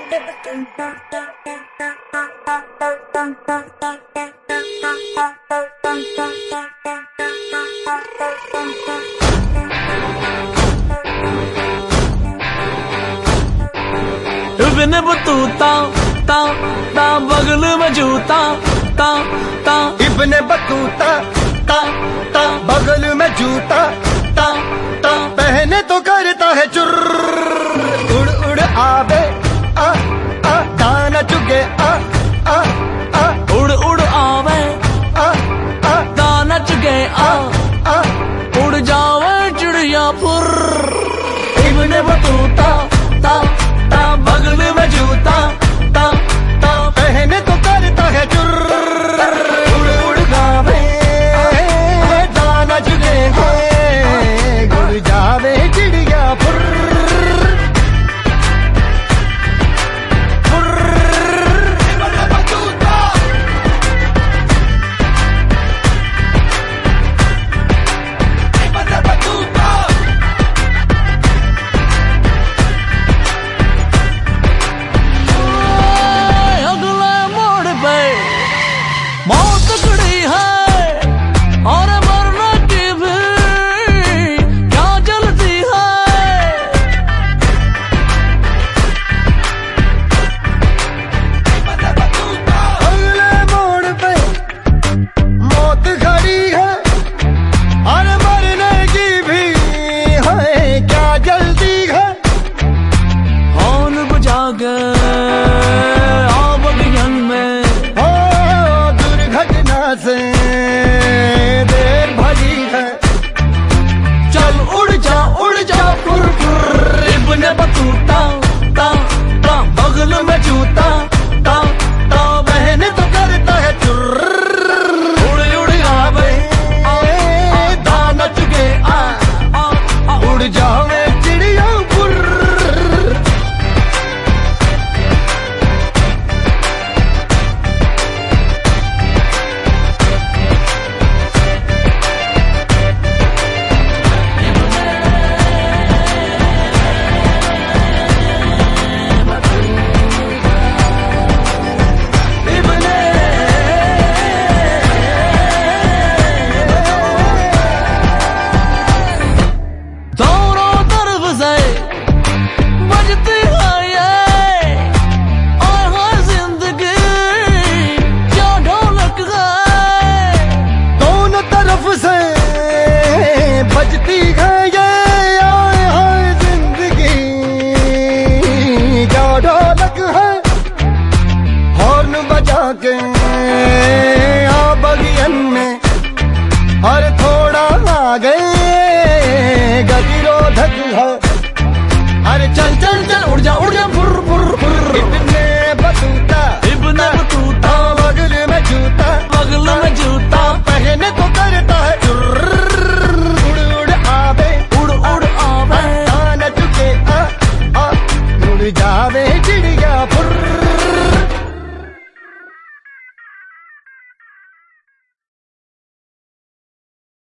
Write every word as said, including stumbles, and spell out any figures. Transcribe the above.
Ibn Battuta ता ता बगल में जूता ता ता इब्ने बतूता ता ता बगल में जूता ता ता पहने तो करता है चुर उड़ उड़ आवे आ आ दाना चुगे आ आ आ उड़ उड़ आवे आ आ दाना चुगे आ आ उड़ जावे चिड़िया फुर। इब्ने बतूता ता ता बगल में जूता ता ता पहने तो करता है चुर उड़ उड़ गावे दाना चुगे उड़ जावे चिड़िया फुर। से देर भरी है चल उड़ जा उड़ जा फुर फुर। इब्ने बतूता ता ता बगल में जूता ता ता पहने तो करता है चुर उड़ उड़ आवे दाना चुगे आ आ उड़ जावे चिड़िया फुर। बजती है ये आए हाय जिंदगी क्या ढोलक है हॉर्न बजा के आ बगियन में और थोड़ा आ गए गतिरोधक है। अरे चल चल चल उड़ जा उड़ जा फुर फुर फुर। Ibn Battuta